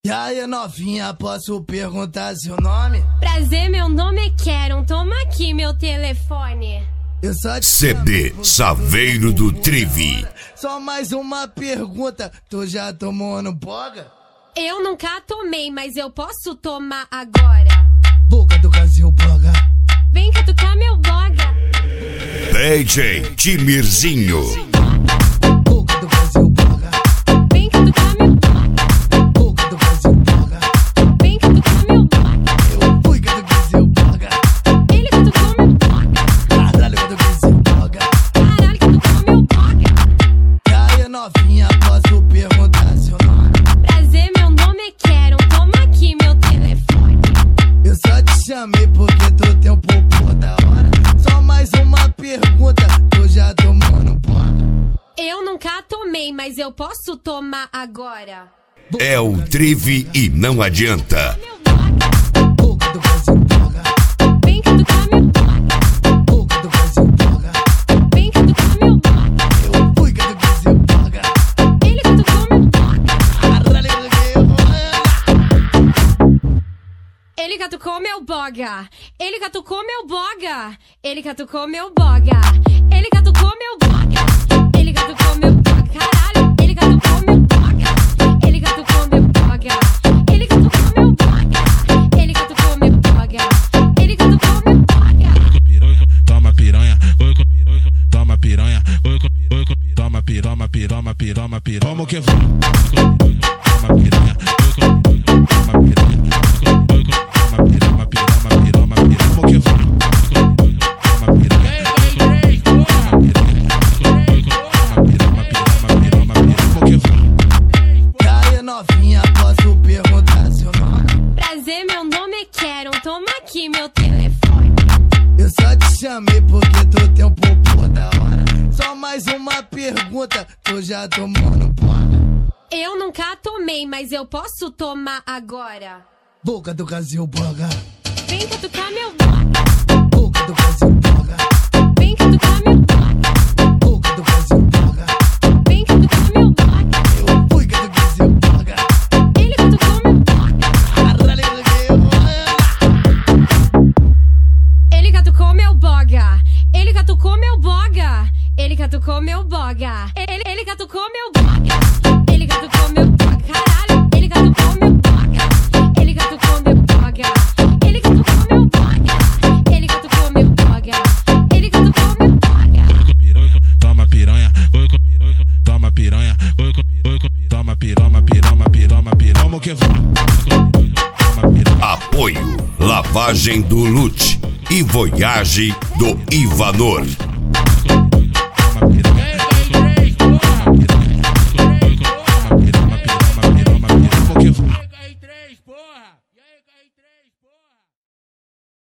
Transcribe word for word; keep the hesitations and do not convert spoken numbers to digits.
E aí, novinha, posso perguntar seu nome? Prazer, meu nome é Karen, toma aqui meu telefone. Eu só te C D Saveiro do Trivi. Só mais uma pergunta, tu já tomou no boga? Eu nunca tomei, mas eu posso tomar agora. Boca do Brasil, boga. Vem catucar meu boga. D J Timirzinho. Boca do Brasil, boga. Vem catucar meu boga. Boca do Brasil, boga. Vem catucar meu boga. Eu fui do Brasil, boga. Ele catucou meu boga. Caralho, do Brasil, boga. Caralho, catucou meu boga. E aí, novinha, posso perguntar seu nome? Prazer, meu nome é Karen, toma aqui meu telefone. Eu só te chamei porque tu tem um popô da hora. Só mais uma pergunta, tu já tomou no boga? Eu nunca tomei, mas eu posso tomar agora. É o Trivi e não adianta. Meu boga. Boca do Brasil, boga. Vem catucar meu boga. Boca do Brasil, boga. Vem catucar meu boga. Eu fui do Brasil, boga. Ele catucou meu boga. Caralho, do Brasil, boga. Ele catucou meu boga. Ele catucou meu boga. Ele catucou meu boga. Ele catucou meu boga. Ele catucou meu boga. Caralho, ele catucou meu boga. Ele catucou meu boga. Ele catucou meu boga. Ele catucou meu boga. Ele catucou meu boga. Toma piranha, oi com piranha, toma piranha, oi com piranha, toma piranha, piranha, piranha, piranha. Como que vai? Toma piranha, oi com piranha, toma piranha, oi com toma piranha, piranha, piranha, piranha. Como que vai? Toma piranha, toma piranha, toma piranha, piranha, piranha. Como que vai? E aí, novinha, posso perguntar seu nome? Prazer, meu nome é Karen, toma aqui meu telefone. Eu só te chamei porque tu tem um popô da hora. Só mais uma pergunta, tu já tomou no boga? Eu nunca tomei, mas eu posso tomar agora. Boca do Brasil, boga. Vem catucar meu boga. Boca do Brasil, boga. Vem catucar meu boga. Boca do Brasil, boga. Vem catucar meu boga. Eu fui do Brasil, boga. Ele catucou meu boga. Caralho, do Brasil, boga. Ele catucou meu boga. Ele catucou meu boga. Ele catucou meu boga. Ele, ele catucou meu boga. Ele catucou meu boga. Caralho, ele catucou meu boga. Ele catucou meu boga. Ele catucou meu boga. Ele catucou meu boga. Ele catucou meu boga. Toma piranha, oi com piranha, toma piranha, oi com piranha, toma piranha, piranha, piranha, piranha. Como que vai? Toma piranha. Apoio Lavagem do Lute e Voyage do Ivanor.